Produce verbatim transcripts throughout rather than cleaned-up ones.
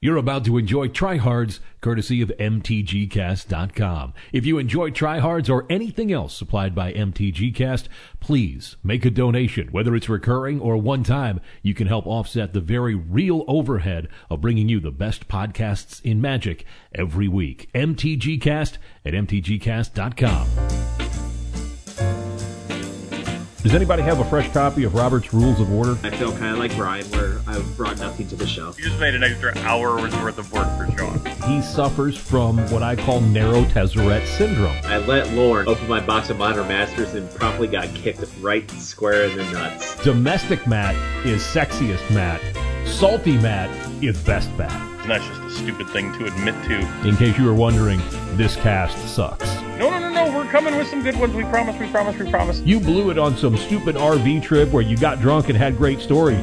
You're about to enjoy Tryhards, courtesy of M T G cast dot com. If you enjoy Tryhards or anything else supplied by M T G Cast, please make a donation. Whether it's recurring or one time, you can help offset the very real overhead of bringing you the best podcasts in Magic every week. M T G Cast at M T G cast dot com. Does anybody have a fresh copy of Robert's Rules of Order? I feel kind of like Brian, where I've brought nothing to the show. You just made an extra hour's worth of work for Sean. He suffers from what I call narrow tezzeret syndrome. I let Lauren open my box of Modern Masters and promptly got kicked right square in the nuts. Domestic Matt is sexiest Matt. Salty Matt is best Matt. And that's just a stupid thing to admit to. In case you were wondering, this cast sucks. No, no, no, no, we're coming with some good ones. We promise, we promise, we promise. You blew it on some stupid R V trip where you got drunk and had great stories.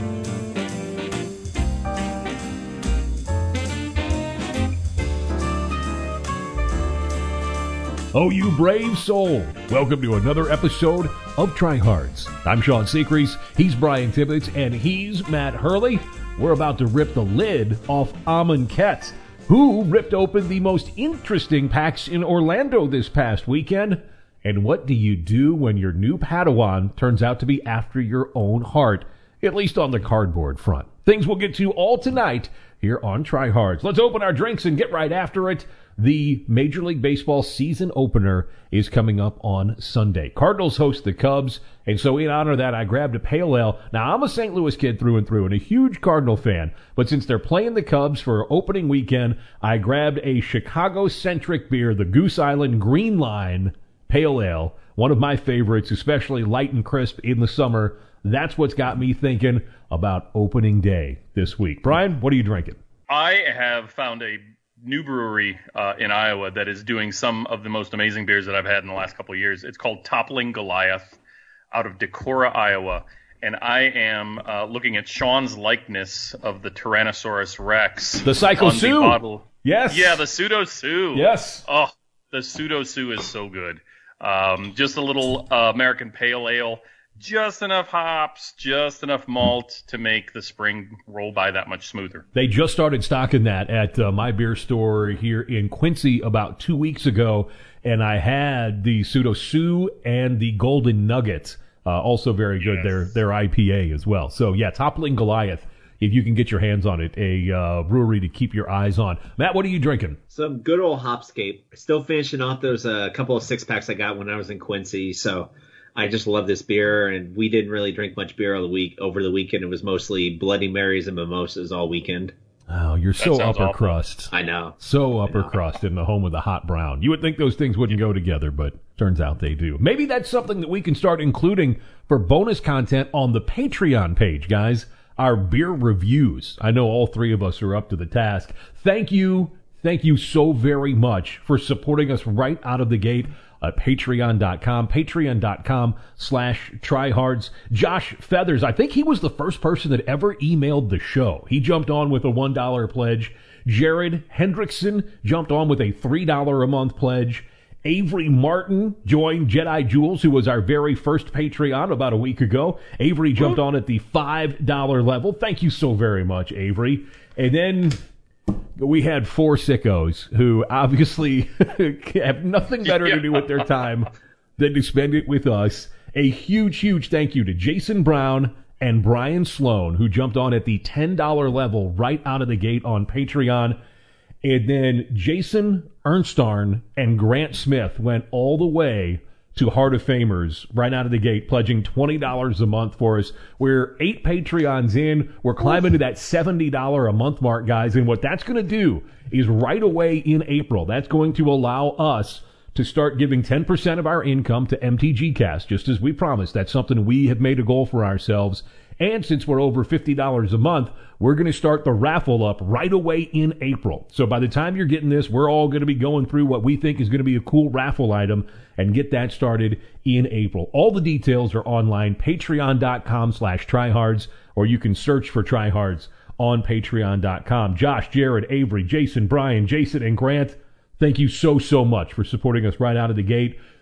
Oh, you brave soul. Welcome to another episode of Tryhards. I'm Sean Secrease, he's Brian Tibbetts, and he's Matt Hurley. We're about to rip the lid off Amonkhet, who ripped open the most interesting packs in Orlando this past weekend. And what do you do when your new Padawan turns out to be after your own heart, at least on the cardboard front? Things we'll get to all tonight here on Tryhards. Let's open our drinks and get right after it. The Major League Baseball season opener is coming up on Sunday. Cardinals host the Cubs, and so in honor of that, I grabbed a pale ale. Now, I'm a Saint Louis kid through and through and a huge Cardinal fan, but since they're playing the Cubs for opening weekend, I grabbed a Chicago-centric beer, the Goose Island Green Line Pale Ale, one of my favorites, especially light and crisp in the summer. That's what's got me thinking about opening day this week. Brian, what are you drinking? I have found a new brewery uh, in Iowa that is doing some of the most amazing beers that I've had in the last couple of years. It's called Toppling Goliath out of Decorah, Iowa. And I am uh, looking at Sean's likeness of the Tyrannosaurus Rex. The Psycho on Sue. The bottle. Yes. Yeah, the Pseudo Sue. Yes. Oh, the Pseudo Sue is so good. Um, just a little uh, American Pale Ale. Just enough hops, just enough malt to make the spring roll by that much smoother. They just started stocking that at uh, my beer store here in Quincy about two weeks ago, and I had the Pseudo Sue and the Golden Nugget, uh, also very good, yes. their their I P A as well. So, yeah, Toppling Goliath, if you can get your hands on it, a uh, brewery to keep your eyes on. Matt, what are you drinking? Some good old Hopscape. Still finishing off those uh, couple of six-packs I got when I was in Quincy, so I just love this beer, and we didn't really drink much beer all the week over the weekend. It was mostly Bloody Marys and mimosas all weekend. Oh, you're so upper awful. crust. I know. So upper crust in the home of the hot brown. You would think those things wouldn't go together, but turns out they do. Maybe that's something that we can start including for bonus content on the Patreon page, guys. Our beer reviews. I know all three of us are up to the task. Thank you. Thank you so very much for supporting us right out of the gate at patreon dot com, patreon dot com slash tryhards. Josh Feathers, I think he was the first person that ever emailed the show. He jumped on with a one dollar pledge. Jared Hendrickson jumped on with a three dollars a month pledge. Avery Martin joined Jedi Jules, who was our very first Patreon about a week ago. Avery jumped on at the five dollar level. Thank you so very much, Avery. And then we had four sickos who obviously have nothing better yeah. to do with their time than to spend it with us. A huge, huge thank you to Jason Brown and Brian Sloan, who jumped on at the ten dollar level right out of the gate on Patreon. And then Jason Ernstarn and Grant Smith went all the way to Heart of Famers right out of the gate, pledging twenty dollars a month for us. We're eight Patreons in. We're climbing to that seventy dollars a month mark, guys. And what that's going to do is right away in April, that's going to allow us to start giving ten percent of our income to M T G Cast, just as we promised. That's something we have made a goal for ourselves. And since we're over fifty dollars a month, we're going to start the raffle up right away in April. So by the time you're getting this, we're all going to be going through what we think is going to be a cool raffle item and get that started in April. All the details are online, patreon dot com slash tryhards, or you can search for Tryhards on patreon dot com. Josh, Jared, Avery, Jason, Brian, Jason, and Grant, thank you so, so much for supporting us right out of the gate.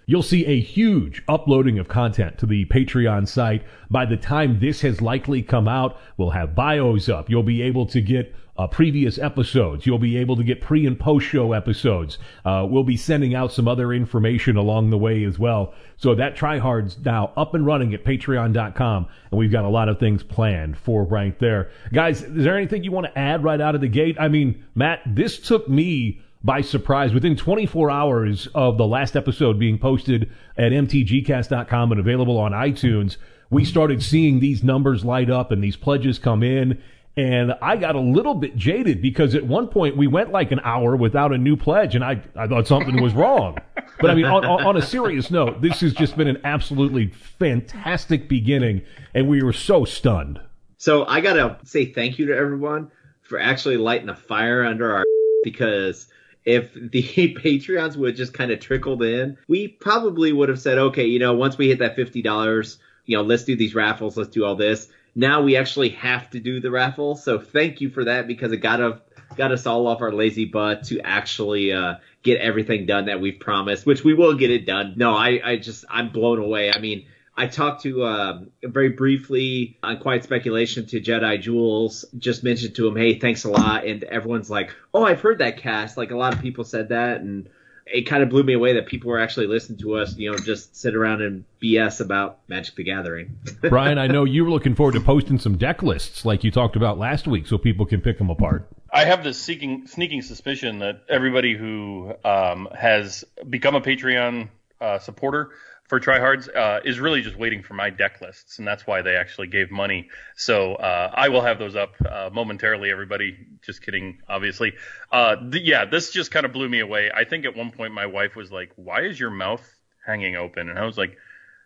You'll see a huge uploading of content to the Patreon site. By the time this has likely come out, we'll have bios up. You'll be able to get uh, previous episodes. You'll be able to get pre and post show episodes. Uh, we'll be sending out some other information along the way as well. So that Tryhard's now up and running at patreon dot com, and we've got a lot of things planned for right there. Guys, is there anything you want to add right out of the gate? I mean, Matt, this took me by surprise. Within twenty-four hours of the last episode being posted at m t g cast dot com and available on iTunes, we started seeing these numbers light up and these pledges come in. And I got a little bit jaded because at one point we went like an hour without a new pledge, and I, I thought something was wrong. But I mean, on, on a serious note, this has just been an absolutely fantastic beginning, and we were so stunned. So I got to say thank you to everyone for actually lighting a fire under our because if the Patreons would just kind of trickled in, we probably would have said, okay, you know, once we hit that fifty dollars, you know, let's do these raffles, let's do all this. Now we actually have to do the raffle. So thank you for that because it got, a, got us all off our lazy butt to actually uh, get everything done that we've promised, which we will get it done. No, I, I just, I'm blown away. I mean, I talked to uh, very briefly on Quiet Speculation to Jedi Jules, just mentioned to him, hey, thanks a lot. And everyone's like, oh, I've heard that cast. Like a lot of people said that. And it kind of blew me away that people were actually listening to us, you know, just sit around and B S about Magic the Gathering. Brian, I know you were looking forward to posting some deck lists like you talked about last week so people can pick them apart. I have this seeking, sneaking suspicion that everybody who um, has become a Patreon uh, supporter for Tryhards uh, is really just waiting for my deck lists, and that's why they actually gave money. So uh, I will have those up uh, momentarily, everybody. Just kidding, obviously. Uh, th- yeah, this just kind of blew me away. I think at one point my wife was like, why is your mouth hanging open? And I was like,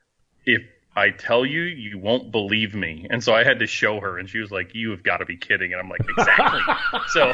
if I tell you, you won't believe me. And so I had to show her, and she was like, you have got to be kidding. And I'm like, exactly. so,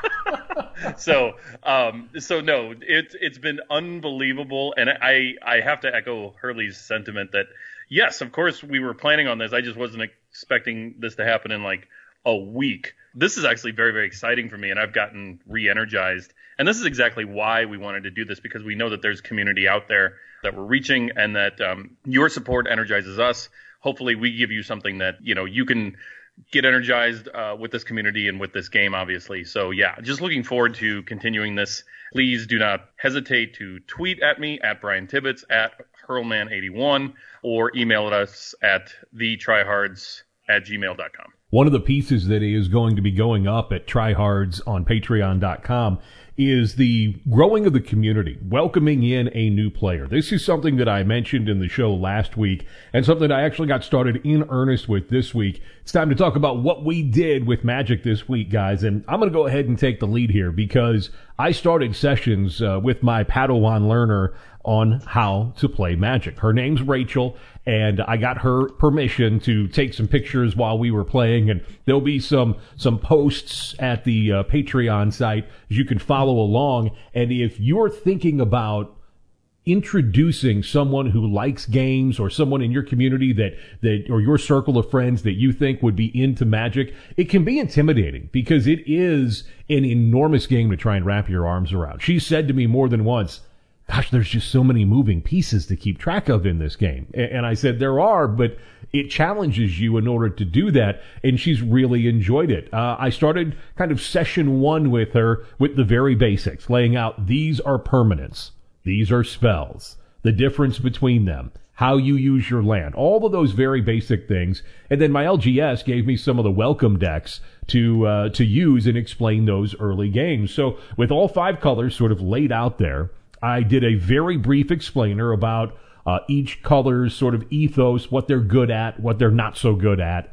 so, um, so no, it's, it's been unbelievable. And I, I have to echo Hurley's sentiment that yes, of course we were planning on this. I just wasn't expecting this to happen in like a week. This is actually very, very exciting for me, and I've gotten re-energized. And this is exactly why we wanted to do this, because we know that there's community out there that we're reaching, and that um, your support energizes us. Hopefully we give you something that, you know, you can get energized uh, with this community and with this game, obviously. So, yeah, just looking forward to continuing this. Please do not hesitate to tweet at me, at Brian Tibbetts, at Hurlman eighty-one, or email us at the tryhards at gmail dot com. One of the pieces that is going to be going up at Tryhards on patreon dot com is the growing of the community, welcoming in a new player. This is something that I mentioned in the show last week, and something I actually got started in earnest with this week. It's time to talk about what we did with Magic this week, guys, and I'm going to go ahead and take the lead here because I started sessions uh, with my Padawan learner on how to play Magic. Her name's Rachel, and I got her permission to take some pictures while we were playing, and there'll be some some posts at the uh, Patreon site you can follow along. And if you're thinking about introducing someone who likes games, or someone in your community that that or your circle of friends that you think would be into Magic, it can be intimidating because it is an enormous game to try and wrap your arms around. She said to me more than once, gosh, there's just so many moving pieces to keep track of in this game. And I said, there are, but it challenges you in order to do that. And she's really enjoyed it. Uh, I started kind of session one with her with the very basics, laying out these are permanents, these are spells, the difference between them, how you use your land, all of those very basic things. And then my L G S gave me some of the welcome decks to uh, to use and explain those early games. So with all five colors sort of laid out there, I did a very brief explainer about uh, each color's sort of ethos, what they're good at, what they're not so good at.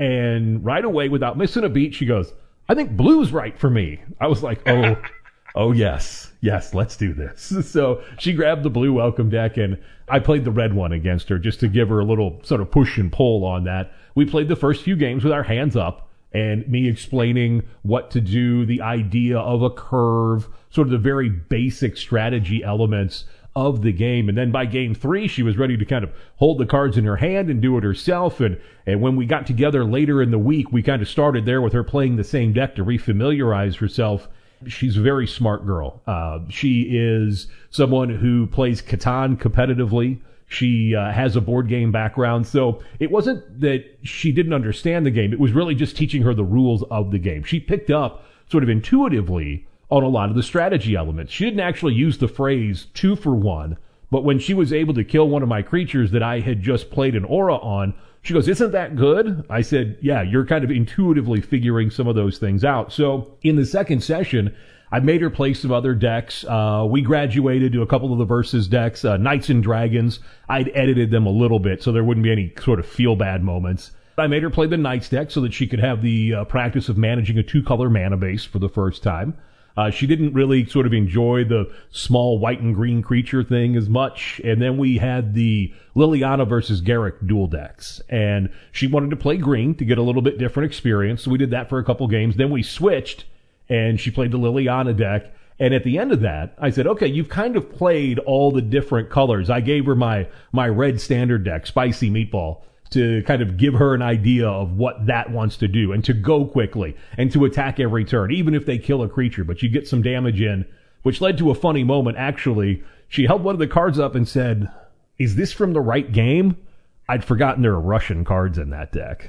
And right away, without missing a beat, she goes, I think blue's right for me. I was like, oh, oh yes, yes, let's do this. So she grabbed the blue welcome deck, and I played the red one against her just to give her a little sort of push and pull on that. We played the first few games with our hands up, and me explaining what to do, the idea of a curve, sort of the very basic strategy elements of the game. And then by game three, she was ready to kind of hold the cards in her hand and do it herself. And, and when we got together later in the week, we kind of started there with her playing the same deck to refamiliarize herself. she's a very smart girl. Uh, she is someone who plays Catan competitively. She uh, has a board game background. So it wasn't that she didn't understand the game. It was really just teaching her the rules of the game. She picked up sort of intuitively on a lot of the strategy elements. She didn't actually use the phrase two for one, but when she was able to kill one of my creatures that I had just played an aura on, she goes, "Isn't that good?" I said, "Yeah, you're kind of intuitively figuring some of those things out." So in the second session, I made her play some other decks. Uh, we graduated to a couple of the Versus decks, uh, Knights and Dragons. I'd edited them a little bit so there wouldn't be any sort of feel-bad moments. I made her play the Knights deck so that she could have the uh, practice of managing a two-color mana base for the first time. Uh, she didn't really sort of enjoy the small white and green creature thing as much. And then we had the Liliana versus Garruk dual decks. And she wanted to play green to get a little bit different experience. So we did that for a couple games. Then we switched, and she played the Liliana deck. And at the end of that, I said, okay, you've kind of played all the different colors. I gave her my, my red standard deck, Spicy Meatball, to kind of give her an idea of what that wants to do and to go quickly and to attack every turn, even if they kill a creature, but you get some damage in, which led to a funny moment. Actually, she held one of the cards up and said, "Is this from the right game?" I'd forgotten there were Russian cards in that deck.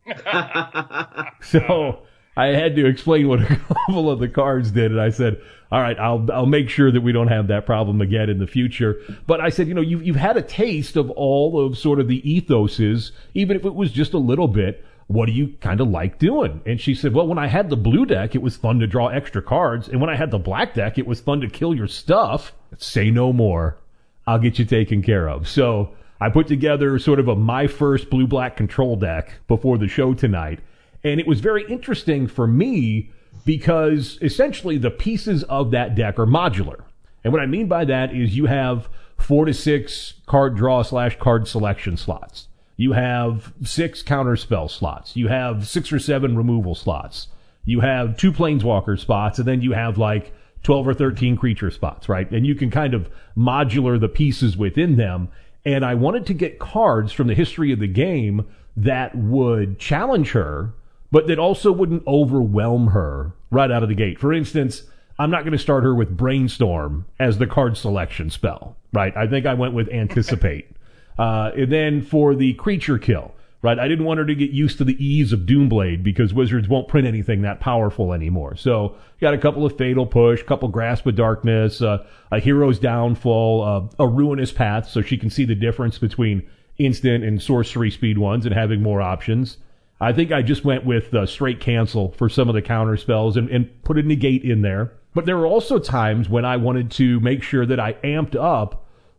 So I had to explain what a couple of the cards did, and I said, all right, I'll I'll make sure that we don't have that problem again in the future. But I said, you know, you've, you've had a taste of all of sort of the ethoses, even if it was just a little bit. What do you kind of like doing? And she said, well, when I had the blue deck, it was fun to draw extra cards. And when I had the black deck, it was fun to kill your stuff. Say no more. I'll get you taken care of. So I put together sort of a my first blue-black control deck before the show tonight. And it was very interesting for me because essentially the pieces of that deck are modular. And what I mean by that is you have four to six card draw slash card selection slots. You have six counterspell slots. You have six or seven removal slots. You have two planeswalker spots, and then you have like twelve or thirteen creature spots, right? And you can kind of modular the pieces within them. And I wanted to get cards from the history of the game that would challenge her, but that also wouldn't overwhelm her right out of the gate. For instance, I'm not going to start her with Brainstorm as the card selection spell, right? I think I went with Anticipate. Uh, and then for the creature kill, right? I didn't want her to get used to the ease of Doomblade because Wizards won't print anything that powerful anymore. So got a couple of Fatal Push, couple Grasp of Darkness, uh, a Hero's Downfall, uh, a Ruinous Path, so she can see the difference between instant and sorcery speed ones and having more options. I think I just went with uh, straight cancel for some of the counter spells and, and put a negate in there. But there were also times when I wanted to make sure that I amped up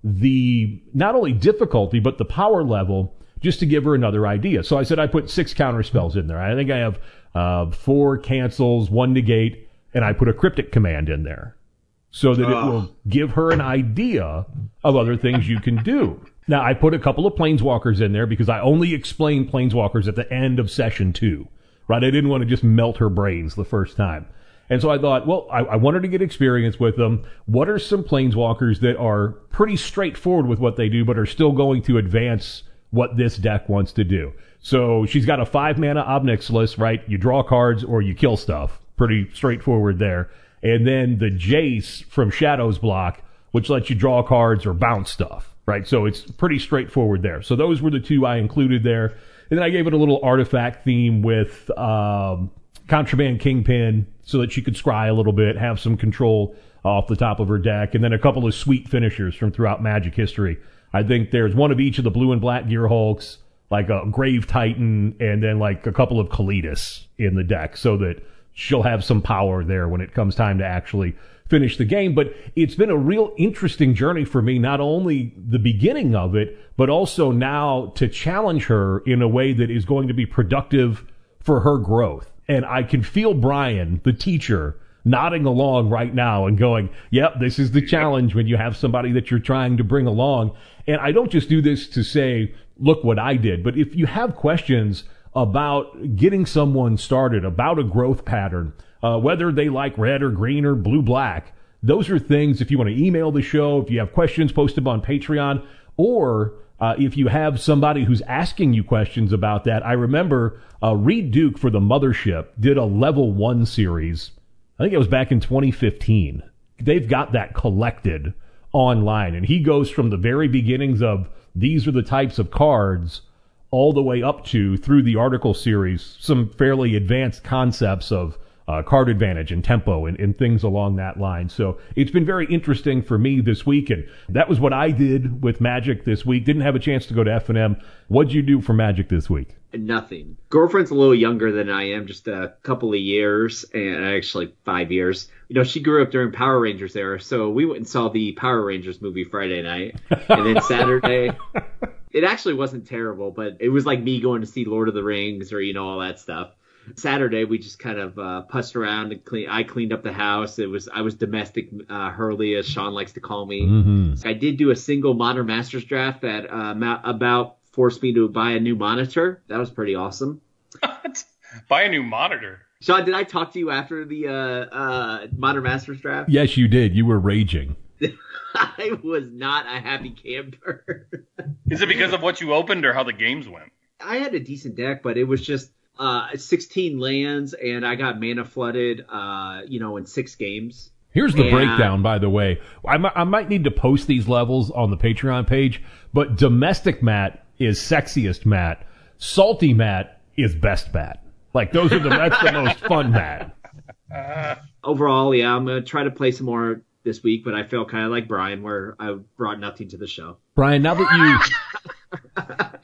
the, not only difficulty, but the power level just to give her another idea. So I said I put six counter spells in there. I think I have uh, four cancels, one negate, and I put a cryptic command in there so that oh. it will give her an idea of other things you can do. Now, I put a couple of planeswalkers in there because I only explained planeswalkers at the end of session two, right? I didn't want to just melt her brains the first time. And so I thought, well, I, I wanted to get experience with them. What are some planeswalkers that are pretty straightforward with what they do, but are still going to advance what this deck wants to do? So she's got a five mana Ob Nixilis, right? You draw cards or you kill stuff. Pretty straightforward there. And then the Jace from Shadows block, which lets you draw cards or bounce stuff, right? So it's pretty straightforward there. So those were the two I included there. And then I gave it a little artifact theme with um, Contraband Kingpin so that she could scry a little bit, have some control off the top of her deck, and then a couple of sweet finishers from throughout Magic history. I think there's one of each of the blue and black Gear Hulks, like a Grave Titan, and then like a couple of Kalitas in the deck so that she'll have some power there when it comes time to actually finish the game. But it's been a real interesting journey for me, not only the beginning of it, but also now to challenge her in a way that is going to be productive for her growth. And I can feel Brian, the teacher, nodding along right now and going, yep, this is the challenge when you have somebody that you're trying to bring along. And I don't just do this to say, look what I did, but if you have questions about getting someone started, about a growth pattern, uh, whether they like red or green or blue black, those are things, if you want to email the show, if you have questions, post them on Patreon, or Uh, if you have somebody who's asking you questions about that. I remember uh, Reed Duke for the Mothership did a level one series I think it was back in twenty fifteen. They've got that collected online, and he goes from the very beginnings of these are the types of cards all the way up to, through the article series, some fairly advanced concepts of uh, card advantage and tempo and, and things along that line. So it's been very interesting for me this week, and that was what I did with Magic this week. Didn't have a chance to go to F and M. What'd you do for Magic this week? Nothing. Girlfriend's a little younger than I am, just a couple of years, and actually five years. You know, she grew up during Power Rangers era, so we went and saw the Power Rangers movie Friday night, and then Saturday. It actually wasn't terrible, but it was like me going to see Lord of the Rings or, you know, all that stuff. Saturday, we just kind of uh, pussed around and clean. I cleaned up the house. It was I was domestic uh, Hurley, as Sean likes to call me. Mm-hmm. I did do a single Modern Masters draft that uh, ma- about forced me to buy a new monitor. That was pretty awesome. Buy a new monitor? Sean, did I talk to you after the uh, uh, Modern Masters draft? Yes, you did. You were raging. I was not a happy camper. Is it because of what you opened or how the games went? I had a decent deck, but it was just uh, sixteen lands, and I got mana flooded, uh, you know, in six games. Here's the and, breakdown, by the way. I, m- I might need to post these levels on the Patreon page, but Domestic Matt is sexiest Matt. Salty Matt is best Matt. Like, those are the, that's the most fun Matt. Uh, overall, yeah, I'm going to try to play some more this week, but I feel kind of like Brian, where I brought nothing to the show. Brian, now that you...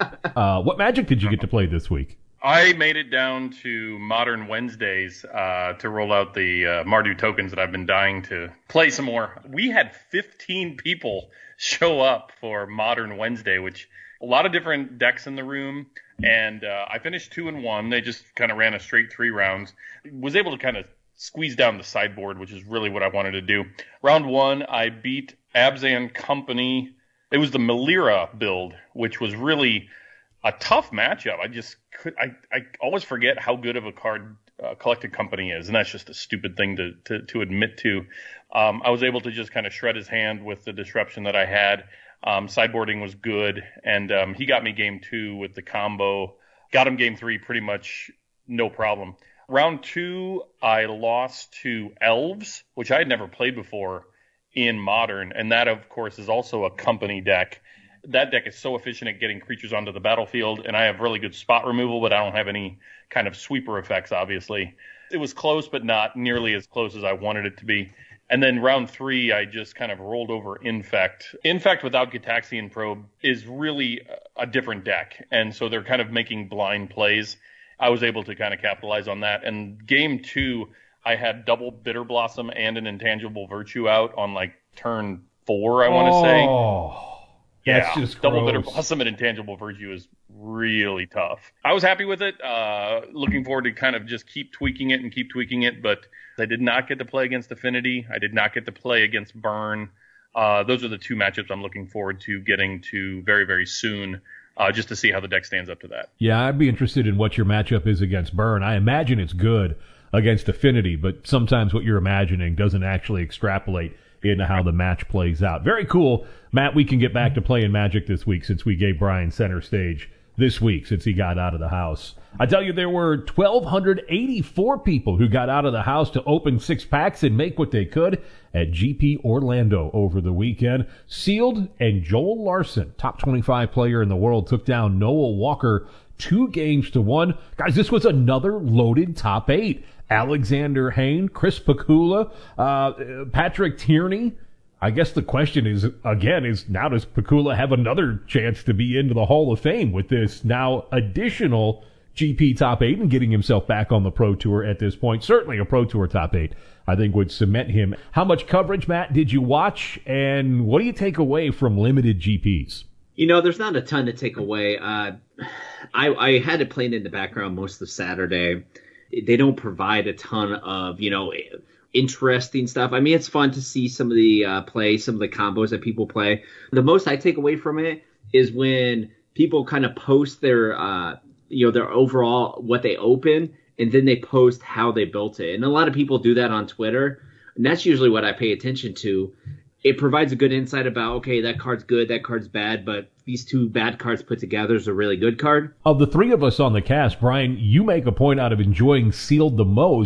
uh, what Magic did you get to play this week? I made it down to Modern Wednesdays uh, to roll out the uh, Mardu tokens that I've been dying to play some more. We had fifteen people show up for Modern Wednesday, which a lot of different decks in the room, and uh, I finished two and one. They just kind of ran a straight three rounds. Was able to kind of squeeze down the sideboard, which is really what I wanted to do. Round one, I beat Abzan Company. It was the Melira build, which was really a tough matchup. I just could, I, I always forget how good of a card uh, Collected Company is, and that's just a stupid thing to, to, to admit to. Um, I was able to just kind of shred his hand with the disruption that I had. Um, sideboarding was good, and um, he got me game two with the combo. Got him game three pretty much no problem. Round two, I lost to Elves, which I had never played before in Modern, and that, of course, is also a company deck. That deck is so efficient at getting creatures onto the battlefield, and I have really good spot removal, but I don't have any kind of sweeper effects, obviously. It was close, but not nearly as close as I wanted it to be. And then round three, I just kind of rolled over Infect. Infect without Gitaxian Probe is really a different deck, and so they're kind of making blind plays. I was able to kind of capitalize on that. And game two, I had double Bitter Blossom and an Intangible Virtue out on like turn four, I want to oh, say. Oh, that's yeah, just double gross. Bitter Blossom and Intangible Virtue is really tough. I was happy with it. Uh, looking forward to kind of just keep tweaking it and keep tweaking it. But I did not get to play against Affinity. I did not get to play against Burn. Uh, those are the two matchups I'm looking forward to getting to very, very soon. Uh, just to see how the deck stands up to that. Yeah, I'd be interested in what your matchup is against Burn. I imagine it's good against Affinity, but sometimes what you're imagining doesn't actually extrapolate into how the match plays out. Very cool. Matt, we can get back to playing Magic this week since we gave Brian center stage this week since he got out of the house. I tell you, there were one thousand two hundred eighty-four people who got out of the house to open six packs and make what they could at G P Orlando over the weekend. Sealed and Joel Larson, top twenty-five player in the world, took down Noah Walker two games to one. Guys, this was another loaded top eight. Alexander Hayne, Chris Pikula, uh, Patrick Tierney. I guess the question is, again, is now does Pikula have another chance to be into the Hall of Fame with this now additional G P top eight and getting himself back on the Pro Tour at this point? Certainly a Pro Tour top eight, I think, would cement him. How much coverage, Matt, did you watch, and what do you take away from limited G Ps? You know, there's not a ton to take away. Uh, I, I had it playing in the background most of Saturday. They don't provide a ton of, you know, interesting stuff. I mean, it's fun to see some of the uh, play, some of the combos that people play. The most I take away from it is when people kind of post their, uh, you know, their overall what they open, and then they post how they built it. And a lot of people do that on Twitter, and that's usually what I pay attention to. It provides a good insight about, okay, that card's good, that card's bad, but these two bad cards put together is a really good card. Of the three of us on the cast, Brian, you make a point out of enjoying Sealed the most.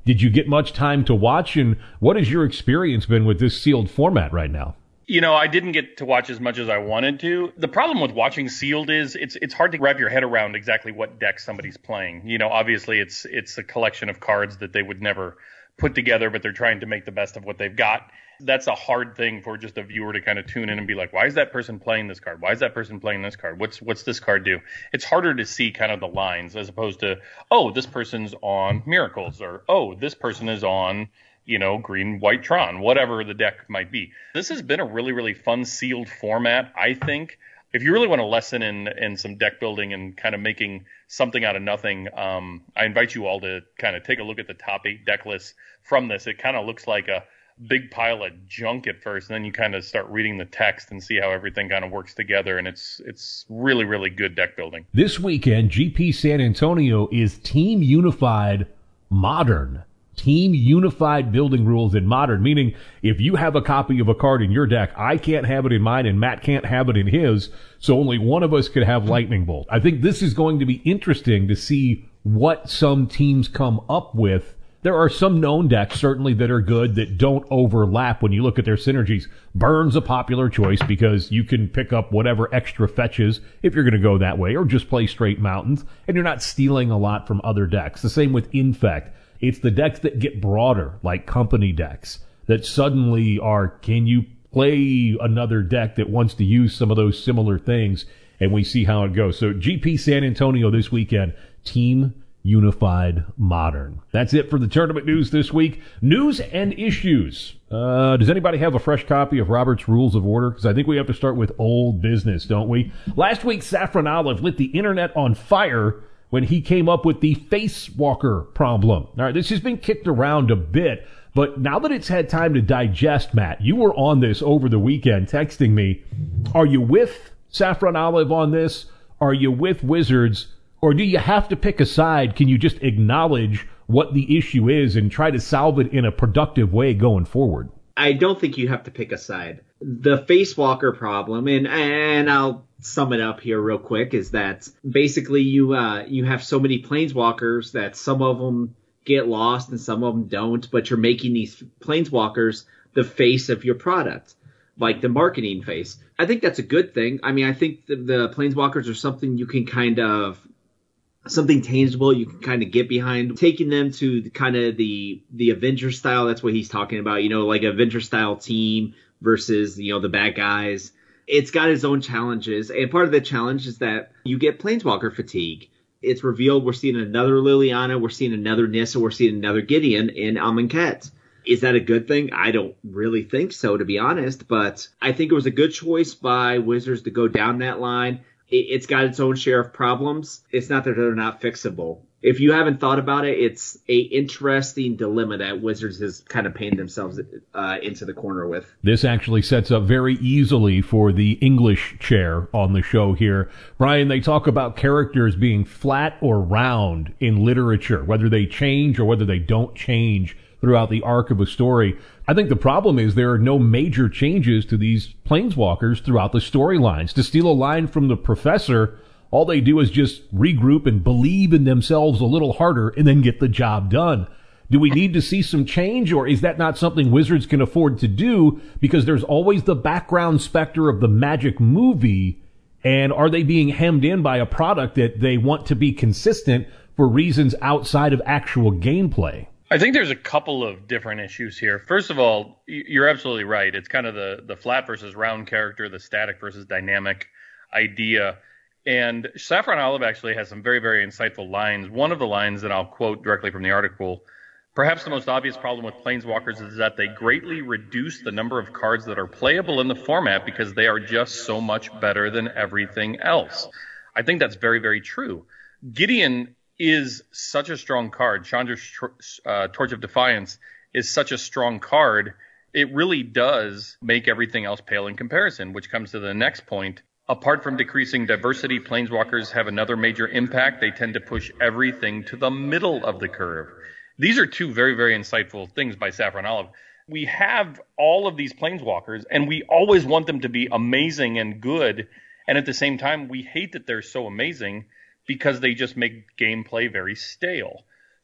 Did you get much time to watch, and what has your experience been with this sealed format right now? You know, I didn't get to watch as much as I wanted to. The problem with watching sealed is it's it's hard to wrap your head around exactly what deck somebody's playing. You know, obviously it's it's a collection of cards that they would never put together, but they're trying to make the best of what they've got. That's a hard thing for just a viewer to kind of tune in and be like, why is that person playing this card? Why is that person playing this card? What's what's this card do? It's harder to see kind of the lines as opposed to, oh, this person's on Miracles, or oh, this person is on, you know, green, white Tron, whatever the deck might be. This has been a really, really fun sealed format, I think. If you really want a lesson in, in some deck building and kind of making something out of nothing, um, I invite you all to kind of take a look at the top eight deck lists from this. It kind of looks like a big pile of junk at first, and then you kind of start reading the text and see how everything kind of works together, and it's it's really, really good deck building. This weekend, G P San Antonio is Team Unified Modern. Team Unified Building Rules in Modern, meaning if you have a copy of a card in your deck, I can't have it in mine and Matt can't have it in his, so only one of us could have Lightning Bolt. I think this is going to be interesting to see what some teams come up with. There are some known decks, certainly, that are good that don't overlap when you look at their synergies. Burn's a popular choice because you can pick up whatever extra fetches if you're going to go that way, or just play straight mountains, and you're not stealing a lot from other decks. The same with Infect. It's the decks that get broader, like company decks, that suddenly are, can you play another deck that wants to use some of those similar things? And we see how it goes. So G P San Antonio this weekend, Team Unified Modern. That's it for the tournament news this week. News and issues. Uh, does anybody have a fresh copy of Robert's Rules of Order? Because I think we have to start with old business, don't we? Last week, Saffron Olive lit the internet on fire when he came up with the Face Walker problem. All right, this has been kicked around a bit, but now that it's had time to digest, Matt, you were on this over the weekend texting me. Are you with Saffron Olive on this? Are you with Wizards? Or do you have to pick a side? Can you just acknowledge what the issue is and try to solve it in a productive way going forward? I don't think you have to pick a side. The Face Walker problem, and and I'll sum it up here real quick, is that basically you uh, you have so many planeswalkers that some of them get lost and some of them don't, but you're making these planeswalkers the face of your product, like the marketing face. I think that's a good thing. I mean, I think the, the planeswalkers are something you can kind of something tangible you can kind of get behind. Taking them to the, kind of the the Avenger style, that's what he's talking about, you know, like Avenger style team versus, you know, the bad guys. It's got its own challenges, and part of the challenge is that you get planeswalker fatigue. It's revealed we're seeing another Liliana, we're seeing another Nissa, we're seeing another Gideon in Amonkhet. Is that a good thing? I don't really think so, to be honest, but I think it was a good choice by Wizards to go down that line. It's got its own share of problems. It's not that they're not fixable. If you haven't thought about it, it's a interesting dilemma that Wizards has kind of painted themselves uh, into the corner with. This actually sets up very easily for the English chair on the show here. Brian, they talk about characters being flat or round in literature, whether they change or whether they don't change throughout the arc of a story. I think the problem is there are no major changes to these planeswalkers throughout the storylines. To steal a line from the professor, all they do is just regroup and believe in themselves a little harder and then get the job done. Do we need to see some change, or is that not something Wizards can afford to do because there's always the background specter of the Magic movie, and are they being hemmed in by a product that they want to be consistent for reasons outside of actual gameplay? I think there's a couple of different issues here. First of all, you're absolutely right. It's kind of the, the flat versus round character, the static versus dynamic idea. And Saffron Olive actually has some very, very insightful lines. One of the lines that I'll quote directly from the article, perhaps the most obvious problem with Planeswalkers is that they greatly reduce the number of cards that are playable in the format because they are just so much better than everything else. I think that's very, very true. Gideon is such a strong card. Chandra's uh, Torch of Defiance is such a strong card. It really does make everything else pale in comparison, which comes to the next point. Apart from decreasing diversity, Planeswalkers have another major impact. They tend to push everything to the middle of the curve. These are two very, very insightful things by Saffron Olive. We have all of these Planeswalkers, and we always want them to be amazing and good. And at the same time, we hate that they're so amazing because they just make gameplay very stale.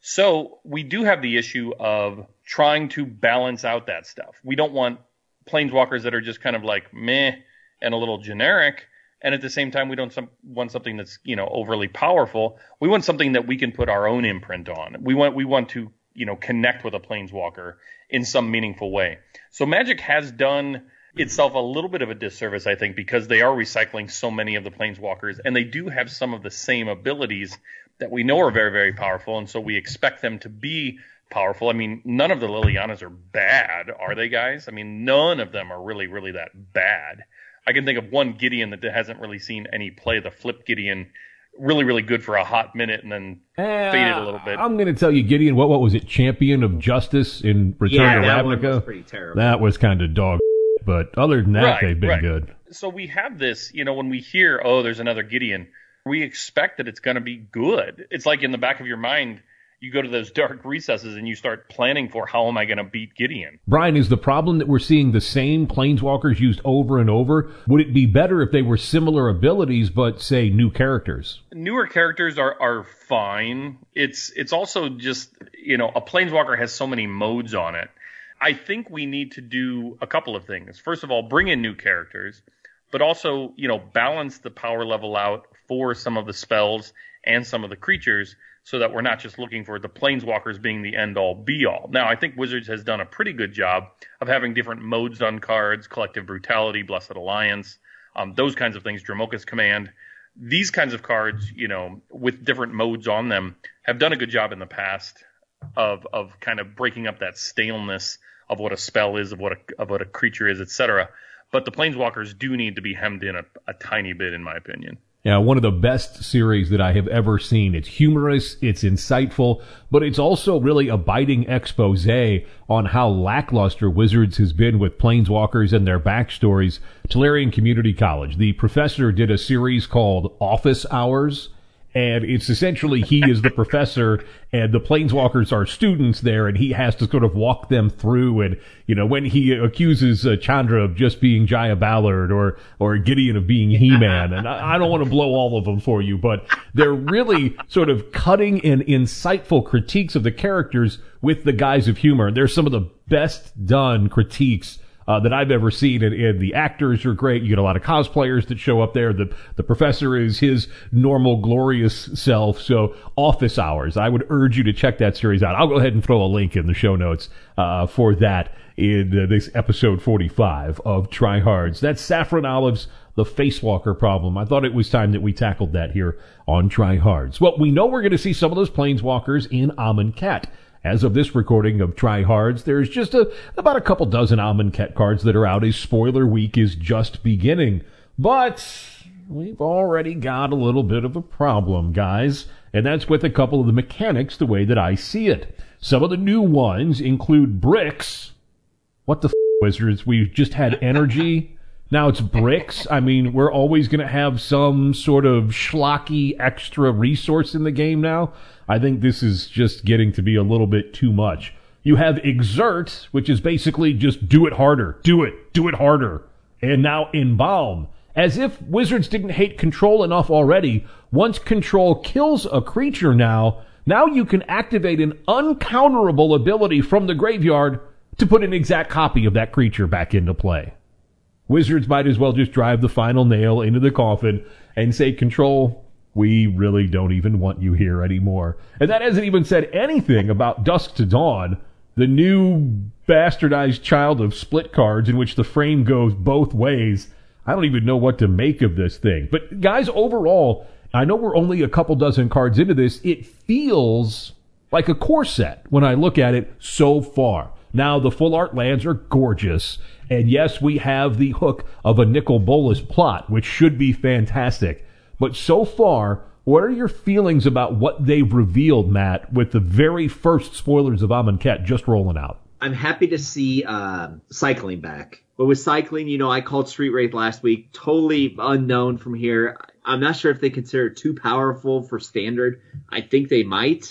So we do have the issue of trying to balance out that stuff. We don't want planeswalkers that are just kind of like meh and a little generic. And at the same time, we don't some, want something that's, you know, overly powerful. We want something that we can put our own imprint on. We want we want to, you know, connect with a planeswalker in some meaningful way. So Magic has done itself a little bit of a disservice, I think, because they are recycling so many of the planeswalkers, and they do have some of the same abilities that we know are very, very powerful, and so we expect them to be powerful. I mean, none of the Lilianas are bad, are they, guys? I mean, none of them are really, really that bad. I can think of one Gideon that hasn't really seen any play, the Flip Gideon, really, really good for a hot minute and then uh, faded a little bit. I'm going to tell you, Gideon, what what was it, Champion of Justice in Return yeah, to that Ravnica? One was pretty terrible. That was kind of dog but other than that, right, they've been right. good. So we have this, you know, when we hear, oh, there's another Gideon, we expect that it's going to be good. It's like in the back of your mind, you go to those dark recesses and you start planning for how am I going to beat Gideon. Brian, is the problem that we're seeing the same planeswalkers used over and over? Would it be better if they were similar abilities but, say, new characters? Newer characters are, are fine. It's it's also just, you know, a planeswalker has so many modes on it. I think we need to do a couple of things. First of all, bring in new characters, but also, you know, balance the power level out for some of the spells and some of the creatures, so that we're not just looking for the planeswalkers being the end-all, be-all. Now, I think Wizards has done a pretty good job of having different modes on cards, Collective Brutality, Blessed Alliance, um, those kinds of things, Dromoka's Command. These kinds of cards, you know, with different modes on them, have done a good job in the past of of kind of breaking up that staleness of what a spell is, of what a, of what a creature is, et cetera. But the planeswalkers do need to be hemmed in a, a tiny bit, in my opinion. Yeah, one of the best series that I have ever seen. It's humorous, it's insightful, but it's also really a biting expose on how lackluster Wizards has been with planeswalkers and their backstories. Tolarian Community College, the professor did a series called Office Hours, and it's essentially he is the professor and the planeswalkers are students there, and he has to sort of walk them through. And, you know, when he accuses uh, Chandra of just being Jaya Ballard or, or Gideon of being He-Man, and I, I don't want to blow all of them for you, but they're really sort of cutting and insightful critiques of the characters with the guise of humor. They're some of the best done critiques Uh, that I've ever seen, and, and the actors are great. You get a lot of cosplayers that show up there. The the professor is his normal, glorious self. So, Office Hours. I would urge you to check that series out. I'll go ahead and throw a link in the show notes uh, for that in uh, this episode forty-five of Tryhards. That's Saffron Olive's The Facewalker Problem. I thought it was time that we tackled that here on Tryhards. Well, we know we're going to see some of those planeswalkers in Amonkhet. As of this recording of Tryhards, there's just a, about a couple dozen Amonkhet cards that are out as spoiler week is just beginning. But we've already got a little bit of a problem, guys, and that's with a couple of the mechanics the way that I see it. Some of the new ones include bricks. What the f***, Wizards? We've just had energy. Now it's bricks. I mean, we're always going to have some sort of schlocky extra resource in the game now. I think this is just getting to be a little bit too much. You have Exert, which is basically just do it harder. Do it. Do it harder. And now Embalm. As if Wizards didn't hate control enough already. Once control kills a creature now, now you can activate an uncounterable ability from the graveyard to put an exact copy of that creature back into play. Wizards might as well just drive the final nail into the coffin and say, Control, we really don't even want you here anymore. And that hasn't even said anything about Dusk to Dawn, the new bastardized child of split cards in which the frame goes both ways. I don't even know what to make of this thing. But guys, overall, I know we're only a couple dozen cards into this. It feels like a core set when I look at it so far. Now, the full art lands are gorgeous. And yes, we have the hook of a Nicol Bolas plot, which should be fantastic. But so far, what are your feelings about what they've revealed, Matt, with the very first spoilers of Amonkhet just rolling out? I'm happy to see uh, cycling back. But with cycling, you know, I called Street Wraith last week. Totally unknown from here. I'm not sure if they consider it too powerful for standard. I think they might.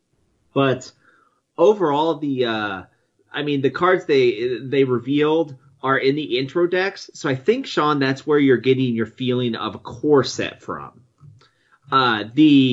But overall, the uh, I mean, the cards they they revealed are in the intro decks. So I think, Sean, that's where you're getting your feeling of a core set from. Uh, the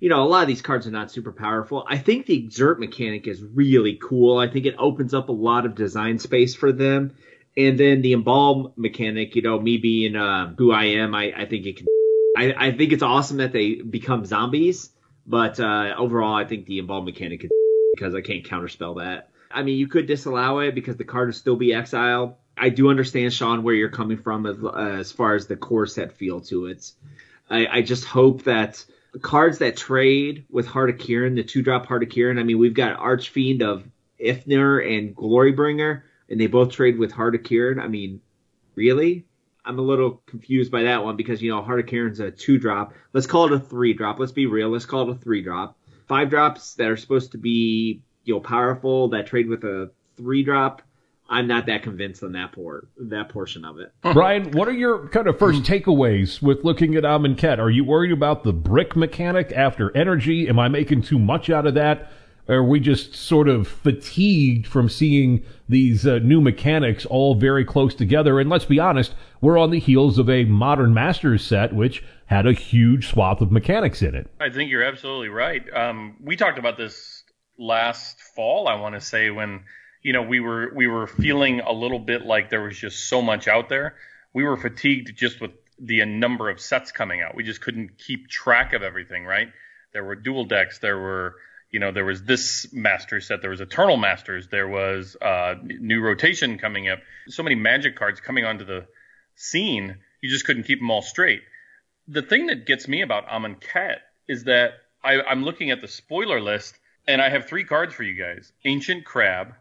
you know, a lot of these cards are not super powerful. I think the Exert mechanic is really cool. I think it opens up a lot of design space for them. And then the Embalm mechanic, you know, me being uh, who I am, I, I think it can. I, I think it's awesome that they become zombies. But uh, overall, I think the Embalm mechanic is because I can't counterspell that. I mean, you could disallow it because the card will still be exiled. I do understand, Sean, where you're coming from as, uh, as far as the core set feel to it. I, I just hope that the cards that trade with Heart of Kieran, the two-drop Heart of Kieran, I mean, we've got Archfiend of Ifnir and Glorybringer, and they both trade with Heart of Kieran. I mean, really? I'm a little confused by that one because, you know, Heart of Kieran's a two-drop. Let's call it a three-drop. Let's be real. Let's call it a three-drop. Five drops that are supposed to be, you know, powerful that trade with a three-drop. I'm not that convinced on that port, that portion of it. Brian, what are your kind of first takeaways with looking at Amonkhet? Are you worried about the brick mechanic after energy? Am I making too much out of that? Or are we just sort of fatigued from seeing these uh, new mechanics all very close together? And let's be honest, we're on the heels of a Modern Masters set, which had a huge swath of mechanics in it. I think you're absolutely right. Um, we talked about this last fall, I want to say, when you know we were we were feeling a little bit like there was just so much out there. We were fatigued just with the number of sets coming out. We just couldn't keep track of everything, right? There were dual decks. There were You know, there was this master set, there was Eternal Masters, there was uh, new rotation coming up. So many Magic cards coming onto the scene, you just couldn't keep them all straight. The thing that gets me about Amonkhet is that I, I'm looking at the spoiler list, and I have three cards for you guys. Ancient Crab,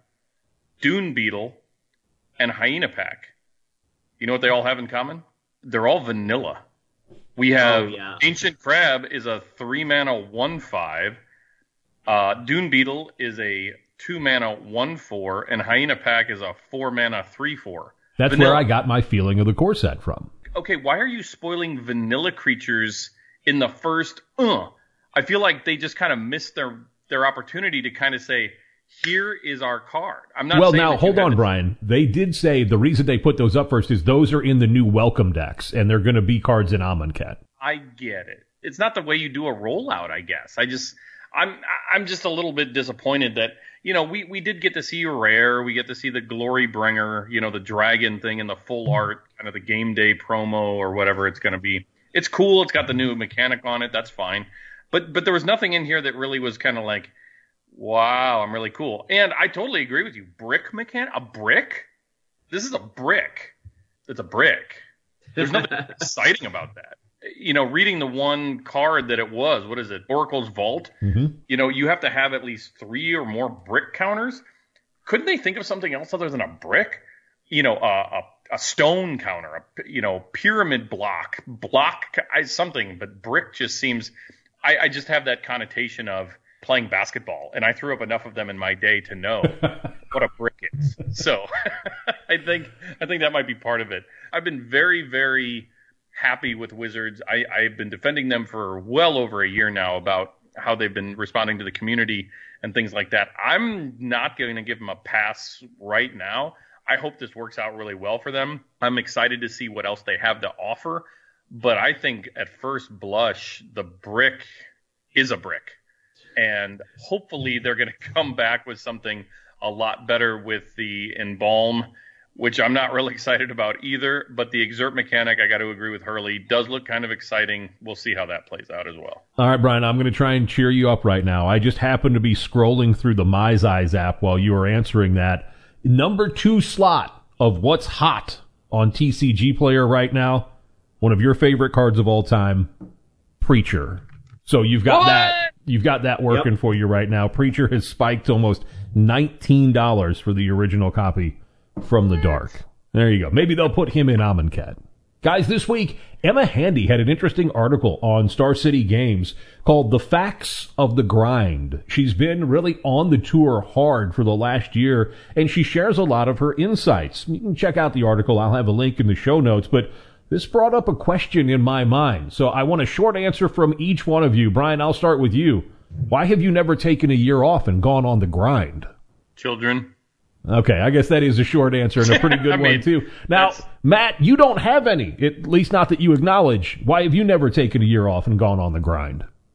Dune Beetle, and Hyena Pack. You know what they all have in common? They're all vanilla. We have oh, yeah. Ancient Crab is a three-mana one five. Uh, Dune Beetle is a two mana one four, and Hyena Pack is a four mana three four. That's vanilla. Where I got my feeling of the core set from. Okay, why are you spoiling vanilla creatures in the first? Uh, I feel like they just kind of missed their their opportunity to kind of say, here is our card. I'm not. Well, saying now hold on, to... Brian. They did say the reason they put those up first is those are in the new welcome decks, and they're going to be cards in Amonkhet. I get it. It's not the way you do a rollout, I guess. I just. I'm I'm just a little bit disappointed that, you know, we, we did get to see a rare. We get to see the Glorybringer, you know, the dragon thing in the full art, kind of the game day promo or whatever it's going to be. It's cool. It's got the new mechanic on it. That's fine. But but there was nothing in here that really was kind of like, wow, I'm really cool. And I totally agree with you. Brick mechanic? A brick? This is a brick. It's a brick. There's nothing exciting about that. You know, reading the one card that it was, what is it, Oracle's Vault, mm-hmm. you know, you have to have at least three or more brick counters. Couldn't they think of something else other than a brick? You know, a, a, a stone counter, a, you know, pyramid block, block, something, but brick just seems, I, I just have that connotation of playing basketball, and I threw up enough of them in my day to know what a brick is. So I think, I think that might be part of it. I've been very, very happy with Wizards. I, I've been defending them for well over a year now about how they've been responding to the community and things like that. I'm not going to give them a pass right now. I hope this works out really well for them. I'm excited to see what else they have to offer. But I think at first blush, the brick is a brick. And hopefully they're going to come back with something a lot better with the Embalm, which I'm not really excited about either. But the Exert mechanic, I got to agree with Hurley, does look kind of exciting. We'll see how that plays out as well. All right, Brian, I'm going to try and cheer you up right now. I just happened to be scrolling through the MyZeyes app while you were answering that. Number two slot of what's hot on T C G Player right now, one of your favorite cards of all time, Preacher. So you've got what? that. You've got that working yep. for you right now. Preacher has spiked almost nineteen dollars for the original copy from the dark. There you go. Maybe they'll put him in Amonkhet. Guys, this week, Emma Handy had an interesting article on Star City Games called The Facts of the Grind. She's been really on the tour hard for the last year, and she shares a lot of her insights. You can check out the article. I'll have a link in the show notes, but this brought up a question in my mind. So I want a short answer from each one of you. Brian, I'll start with you. Why have you never taken a year off and gone on the grind? Children. Okay, I guess that is a short answer and a pretty good I mean, one, too. Now, that's... Matt, you don't have any, at least not that you acknowledge. Why have you never taken a year off and gone on the grind?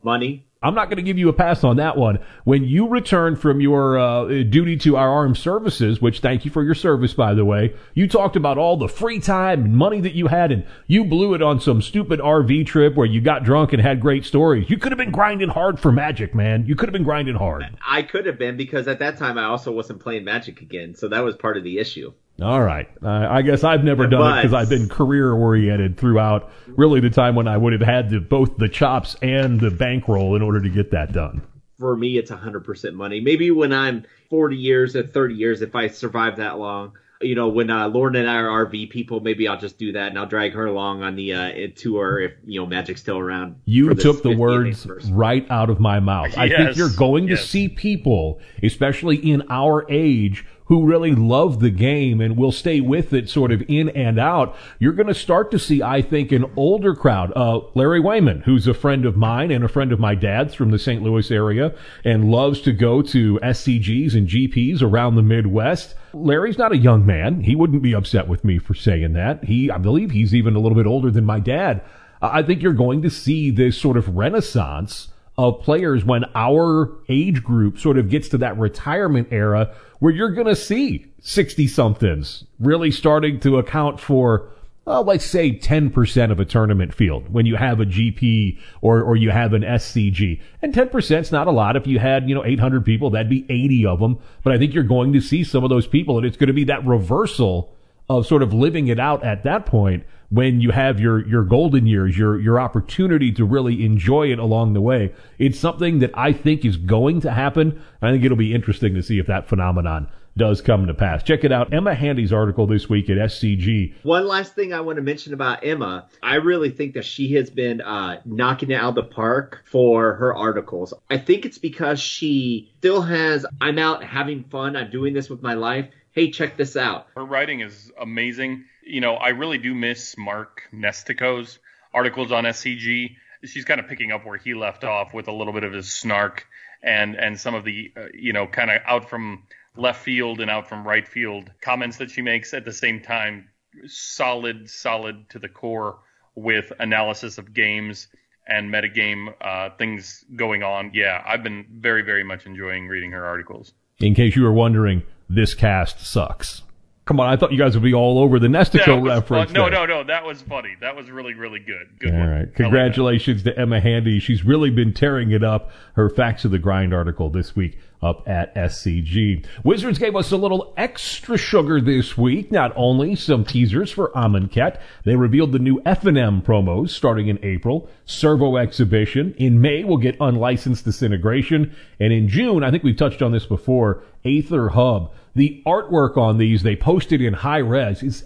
Money. I'm not going to give you a pass on that one. When you return from your uh, duty to our armed services, which thank you for your service, by the way, you talked about all the free time and money that you had, and you blew it on some stupid R V trip where you got drunk and had great stories. You could have been grinding hard for Magic, man. You could have been grinding hard. I could have been, because at that time I also wasn't playing Magic again, so that was part of the issue. All right. Uh, I guess I've never done but, it because I've been career-oriented throughout really the time when I would have had the, both the chops and the bankroll in order to get that done. For me, it's one hundred percent money. Maybe when I'm forty years or thirty years, if I survive that long, you know, when uh, Lauren and I are R V people, maybe I'll just do that and I'll drag her along on the uh, tour if, you know, Magic's still around. You took the words right out of my mouth. Yes, I think you're going yes. to see people, especially in our age, who really love the game and will stay with it sort of in and out. You're going to start to see, I think, an older crowd. Uh, Larry Wayman, who's a friend of mine and a friend of my dad's from the Saint Louis area and loves to go to S C Gs and G Ps around the Midwest. Larry's not a young man. He wouldn't be upset with me for saying that. He, I believe he's even a little bit older than my dad. I think you're going to see this sort of renaissance of players when our age group sort of gets to that retirement era where you're going to see sixty-somethings really starting to account for, well, let's say ten percent of a tournament field when you have a G P or, or you have an S C G. And ten percent's not a lot. If you had, you know, eight hundred people, that'd be eighty of them. But I think you're going to see some of those people, and it's going to be that reversal of sort of living it out at that point when you have your, your golden years, your, your opportunity to really enjoy it along the way. It's something that I think is going to happen. I think it'll be interesting to see if that phenomenon does come to pass. Check it out. Emma Handy's article this week at S C G. One last thing I want to mention about Emma. I really think that she has been uh, knocking it out of the park for her articles. I think it's because she still has, I'm out having fun. I'm doing this with my life. Hey, check this out. Her writing is amazing. You know, I really do miss Mark Nestico's articles on S C G. She's kind of picking up where he left off with a little bit of his snark and, and some of the, uh, you know, kind of out from left field and out from right field comments that she makes. At the same time, solid, solid to the core with analysis of games and metagame uh, things going on. Yeah, I've been very, very much enjoying reading her articles. In case you were wondering, this cast sucks. Come on, I thought you guys would be all over the Nestico reference. No, no, no, that was funny. That was really, really good. Good all one. right. Congratulations to Emma Handy. She's really been tearing it up. Her Facts of the Grind article this week up at S C G. Wizards gave us a little extra sugar this week. Not only some teasers for Amonkhet, they revealed the new F and M promos starting in April, Servo Exhibition. In May, we'll get Unlicensed Disintegration. And in June, I think we've touched on this before, Aether Hub. The artwork on these, they posted in high res, is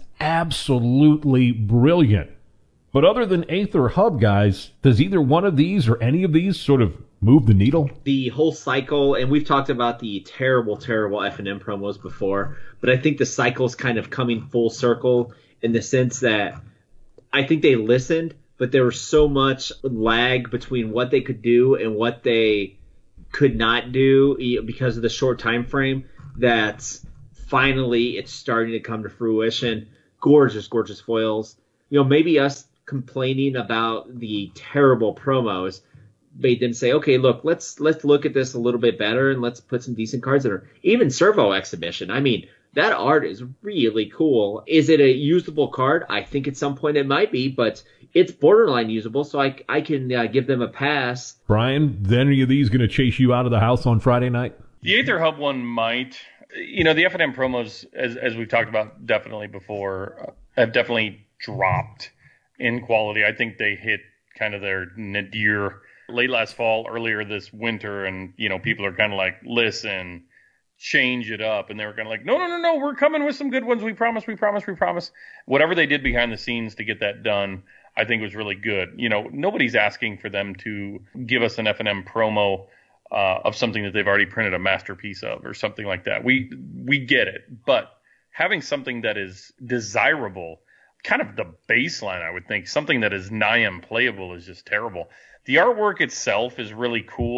absolutely brilliant. But other than Aether Hub, guys, does either one of these or any of these sort of move the needle? The whole cycle, and we've talked about the terrible, terrible F and M promos before, but I think the cycle's kind of coming full circle in the sense that I think they listened, but there was so much lag between what they could do and what they could not do because of the short time frame that finally it's starting to come to fruition. Gorgeous, gorgeous foils. You know, maybe us complaining about the terrible promos made them say, okay, look, let's let's look at this a little bit better and let's put some decent cards in there. Even Servo Exhibition. I mean, that art is really cool. Is it a usable card? I think at some point it might be, but it's borderline usable, so I, I can uh, give them a pass. Brian, is any of these going to chase you out of the house on Friday night? The Aether Hub one might. You know, the F and M promos, as as we've talked about definitely before, uh, have definitely dropped in quality. I think they hit kind of their nadir late last fall, earlier this winter, and, you know, people are kind of like, listen, change it up. And they were kind of like, no, no, no, no, we're coming with some good ones. We promise, we promise, we promise. Whatever they did behind the scenes to get that done, I think was really good. You know, nobody's asking for them to give us an F and M promo Uh, of something that they've already printed a masterpiece of or something like that. We we get it. But having something that is desirable, kind of the baseline, I would think, something that is nigh unplayable is just terrible. The artwork itself is really cool,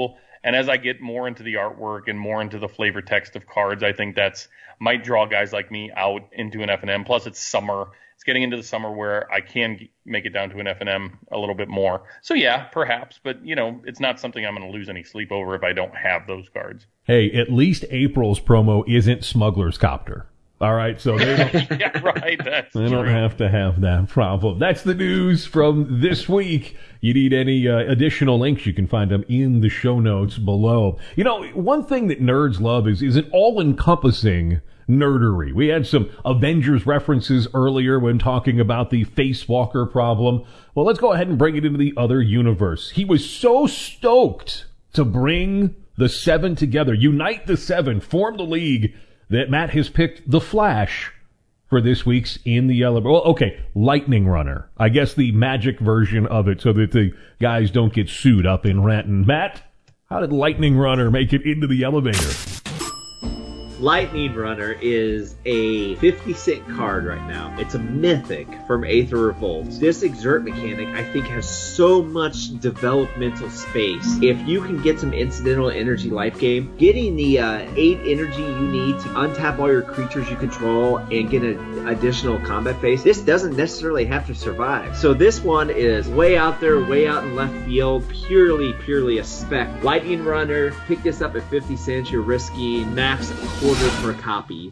And as I get more into the artwork and more into the flavor text of cards, I think that's might draw guys like me out into an F and M. Plus, it's summer. It's getting into the summer where I can g- make it down to an F and M a little bit more. So, yeah, perhaps. But, you know, it's not something I'm going to lose any sleep over if I don't have those cards. Hey, at least April's promo isn't Smuggler's Copter. All right, so they don't, yeah, right. That's they true. don't have to have that problem. That's the news from this week. You need any uh, additional links, you can find them in the show notes below. You know, one thing that nerds love is, is an all-encompassing nerdery. We had some Avengers references earlier when talking about the Facewalker problem. Well, let's go ahead and bring it into the other universe. He was so stoked to bring the Seven together, unite the Seven, form the League, that Matt has picked The Flash for this week's In the Elevator. Well, okay, Lightning Runner. I guess the magic version of it so that the guys don't get sued up in Renton. Matt, how did Lightning Runner make it into the elevator? Lightning Runner is a fifty cent card right now. It's a mythic from Aether Revolt. This exert mechanic, I think, has so much developmental space. If you can get some incidental energy life game, getting the uh, eight energy you need to untap all your creatures you control and get an additional combat phase, this doesn't necessarily have to survive. So this one is way out there, way out in left field, purely, purely a spec. Lightning Runner, pick this up at fifty cents, you're risking max a quarter for a copy.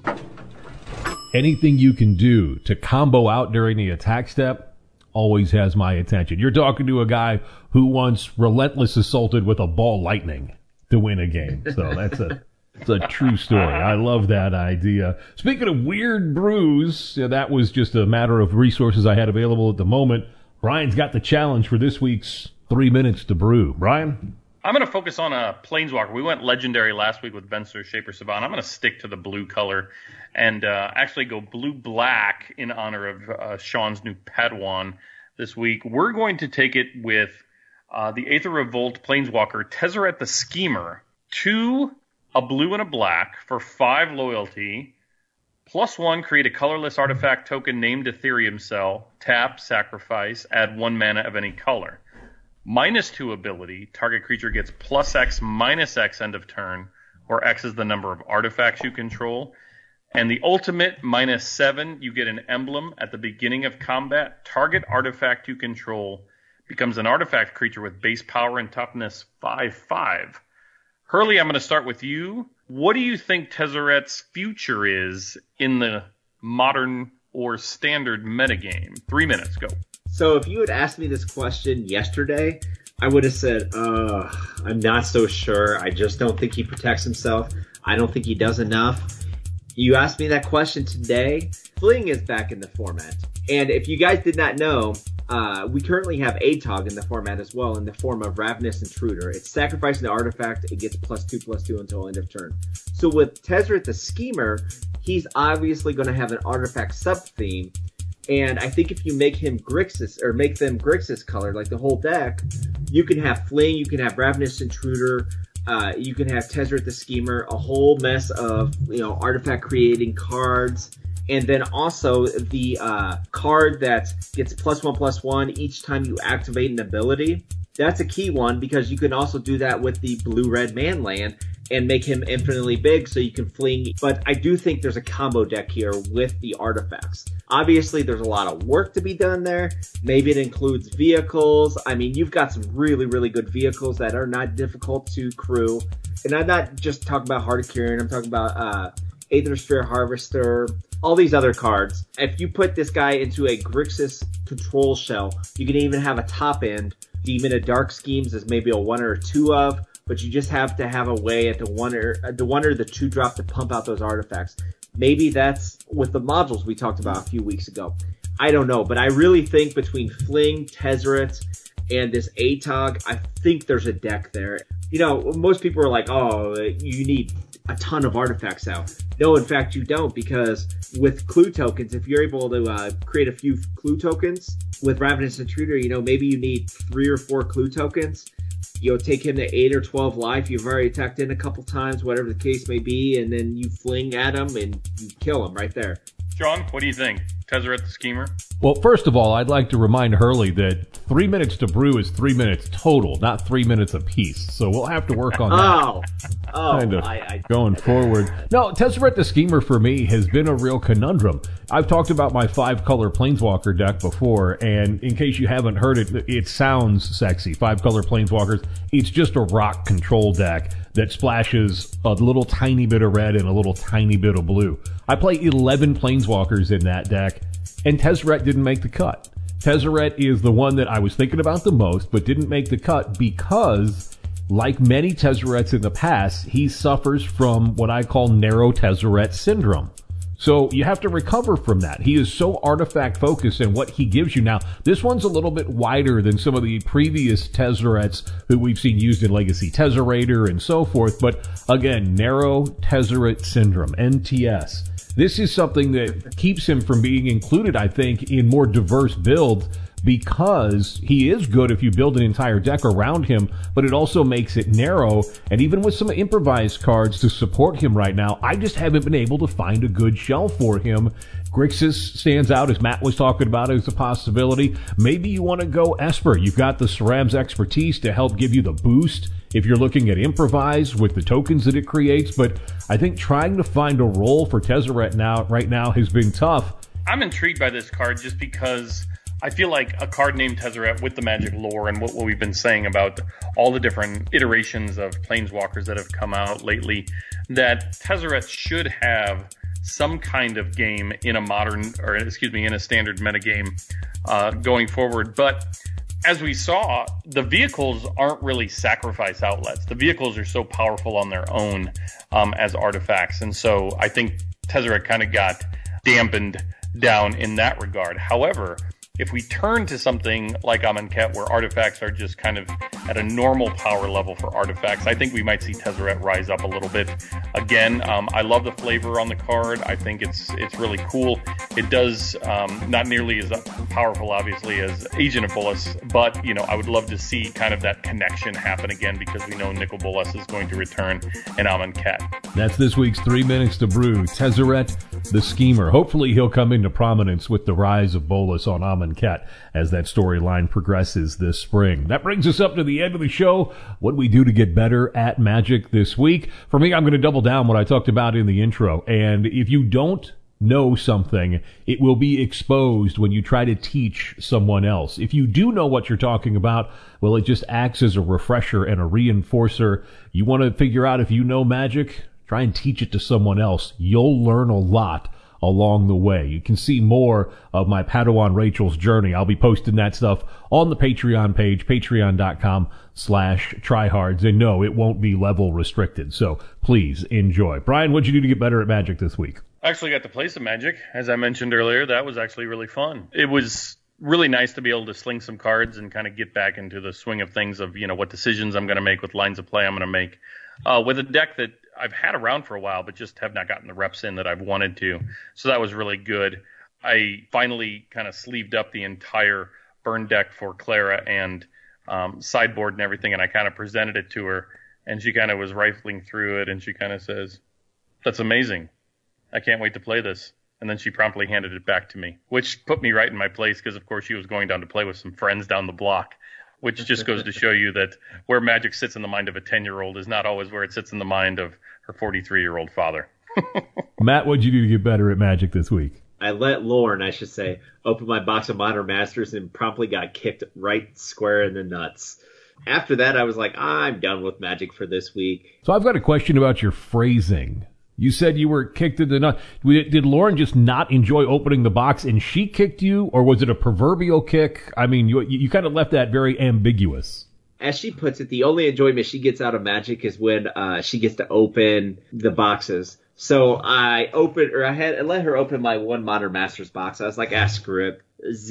Anything you can do to combo out during the attack step always has my attention. You're talking to a guy who once relentless assaulted with a ball lightning to win a game. So that's a it's a true story. I love that idea. Speaking of weird brews, yeah, that was just a matter of resources I had available at the moment. Brian's got the challenge for this week's Three Minutes to Brew. Brian? I'm going to focus on a Planeswalker. We went legendary last week with Venser, Shaper, Savant. I'm going to stick to the blue color and uh, actually go blue-black in honor of uh, Sean's new Padawan this week. We're going to take it with uh, the Aether Revolt Planeswalker, Tezzeret the Schemer, two, a blue and a black for five loyalty, plus one, create a colorless artifact token named Ethereum Cell, tap, sacrifice, add one mana of any color. Minus two ability, target creature gets plus X minus X end of turn, where X is the number of artifacts you control. And the ultimate, minus seven, you get an emblem at the beginning of combat. Target artifact you control becomes an artifact creature with base power and toughness five five. Hurley, I'm going to start with you. What do you think Tezzeret's future is in the modern or standard metagame? Three minutes, go. So if you had asked me this question yesterday, I would have said, uh, I'm not so sure. I just don't think he protects himself. I don't think he does enough. You asked me that question today. Fling is back in the format. And if you guys did not know, uh, we currently have A T O G in the format as well in the form of Ravenous Intruder. It's sacrificing the artifact. It gets plus two, plus two until end of turn. So with Tezzeret the Schemer, he's obviously going to have an artifact sub-theme. And I think if you make him Grixis, or make them Grixis colored, like the whole deck, you can have Fling, you can have Ravenous Intruder, uh, you can have Tezzeret the Schemer, a whole mess of, you know, artifact creating cards. And then also the uh, card that gets plus one, plus one each time you activate an ability. That's a key one because you can also do that with the blue-red man land and make him infinitely big so you can fling. But I do think there's a combo deck here with the artifacts. Obviously, there's a lot of work to be done there. Maybe it includes vehicles. I mean, you've got some really, really good vehicles that are not difficult to crew. And I'm not just talking about Heart of Kirin. I'm talking about uh, Aether Sphere Harvester, all these other cards. If you put this guy into a Grixis control shell, you can even have a top end. Demon of Dark Schemes is maybe a one or a two of, but you just have to have a way at the one or the one or the two drop to pump out those artifacts. Maybe that's with the modules we talked about a few weeks ago. I don't know, but I really think between Fling, Tezzeret, and this A T O G, I think there's a deck there. You know, most people are like, oh, you need a ton of artifacts out. No, in fact, you don't, because with clue tokens, if you're able to uh, create a few clue tokens with Ravenous Intruder, you know, maybe you need three or four clue tokens. You know, take him to eight or twelve life. You've already attacked in a couple times, whatever the case may be, and then you fling at him and you kill him right there. John, what do you think? Tezzeret the Schemer? Well, first of all, I'd like to remind Hurley that three minutes to brew is three minutes total, not three minutes apiece. So we'll have to work on that. Oh, oh, kind of I, I, going forward. No, Tezzeret the Schemer for me has been a real conundrum. I've talked about my five-color Planeswalker deck before, and in case you haven't heard it, it sounds sexy. Five-color Planeswalkers, it's just a rock control deck that splashes a little tiny bit of red and a little tiny bit of blue. I play eleven Planeswalkers in that deck, and Tezzeret didn't make the cut. Tezzeret is the one that I was thinking about the most, but didn't make the cut because, like many Tezzerets in the past, he suffers from what I call narrow Tezzeret syndrome. So you have to recover from that. He is so artifact focused in what he gives you. Now, this one's a little bit wider than some of the previous Tezzerets who we've seen used in Legacy Tezzerator and so forth. But again, narrow Tezzeret syndrome, N T S. This is something that keeps him from being included, I think, in more diverse builds because he is good if you build an entire deck around him, but it also makes it narrow. And even with some improvised cards to support him right now, I just haven't been able to find a good shelf for him. Grixis stands out, as Matt was talking about, as a possibility. Maybe you want to go Esper. You've got the Ceram's expertise to help give you the boost if you're looking at improvise with the tokens that it creates. But I think trying to find a role for Tezzeret now, right now has been tough. I'm intrigued by this card just because I feel like a card named Tezzeret with the Magic lore and what, what we've been saying about all the different iterations of Planeswalkers that have come out lately, that Tezzeret should have some kind of game in a modern, or excuse me, in a standard metagame uh, going forward. But as we saw, the vehicles aren't really sacrifice outlets. The vehicles are so powerful on their own um, as artifacts. And so I think Tezzeret kind of got dampened down in that regard. However, if we turn to something like Amonkhet, where artifacts are just kind of at a normal power level for artifacts, I think we might see Tezzeret rise up a little bit again. Um, I love the flavor on the card. I think it's it's really cool. It does um, not nearly as powerful, obviously, as Agent of Bolas, but you know, I would love to see kind of that connection happen again because we know Nicol Bolas is going to return in Amonkhet. That's this week's Three Minutes to Brew. Tezzeret the Schemer. Hopefully he'll come into prominence with the rise of Bolas on Amonkhet as that storyline progresses this spring. That brings us up to the end of the show. What do we do to get better at Magic this week? For me, I'm going to double down what I talked about in the intro. And if you don't know something, it will be exposed when you try to teach someone else. If you do know what you're talking about, well, it just acts as a refresher and a reinforcer. You want to figure out if you know Magic? Try and teach it to someone else. You'll learn a lot along the way. You can see more of my Padawan Rachel's journey. I'll be posting that stuff on the Patreon page, patreon.com slash tryhards. And no, it won't be level restricted. So please enjoy. Brian, what'd you do to get better at Magic this week? I actually got to play some Magic. As I mentioned earlier, that was actually really fun. It was really nice to be able to sling some cards and kind of get back into the swing of things of, you know, what decisions I'm going to make, what lines of play I'm going to make. Uh, with a deck that I've had around for a while, but just have not gotten the reps in that I've wanted to. So that was really good. I finally kind of sleeved up the entire burn deck for Clara and um, sideboard and everything, and I kind of presented it to her, and she kind of was rifling through it, and she kind of says, "That's amazing. I can't wait to play this." And then she promptly handed it back to me, which put me right in my place because, of course, she was going down to play with some friends down the block, which just goes to show you that where Magic sits in the mind of a ten-year-old is not always where it sits in the mind of her forty-three-year-old father. Matt, what'd you do to get better at Magic this week? I let Lauren, I should say, open my box of Modern Masters and promptly got kicked right square in the nuts. After that, I was like, I'm done with Magic for this week. So I've got a question about your phrasing. You said you were kicked in the nuts. Did Lauren just not enjoy opening the box and she kicked you, or was it a proverbial kick? I mean, you you kind of left that very ambiguous. As she puts it, the only enjoyment she gets out of Magic is when uh, she gets to open the boxes. So I opened, or I had I let her open my one Modern Masters box. I was like, ah, screw it.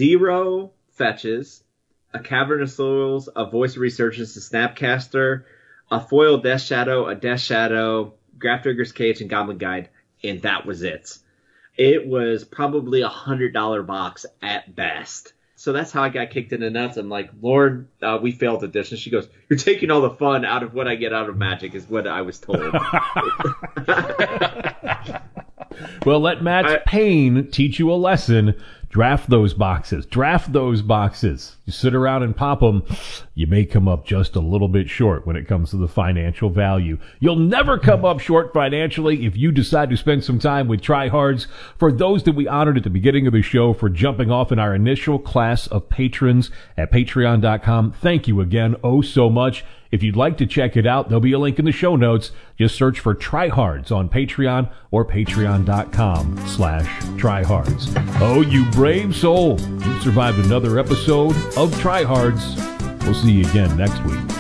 Zero fetches, a Cavern of Souls, a Voice of Resurgence, a Snapcaster, a foil Death Shadow, a Death Shadow, Grafdigger's Cage, and Goblin Guide, and that was it. It was probably a one hundred dollars box at best. So that's how I got kicked in the nuts. I'm like, Lord, uh, we failed at this. And she goes, you're taking all the fun out of what I get out of Magic, is what I was told. Well, let Matt's I, pain teach you a lesson. Draft those boxes. Draft those boxes. You sit around and pop them, you may come up just a little bit short when it comes to the financial value. You'll never come up short financially if you decide to spend some time with Tryhards. For those that we honored at the beginning of the show for jumping off in our initial class of patrons at patreon dot com, thank you again oh so much. If you'd like to check it out, there'll be a link in the show notes. Just search for Tryhards on Patreon or patreon dot com slash Tryhards. Oh, you brave soul. You survived another episode of Tryhards. We'll see you again next week.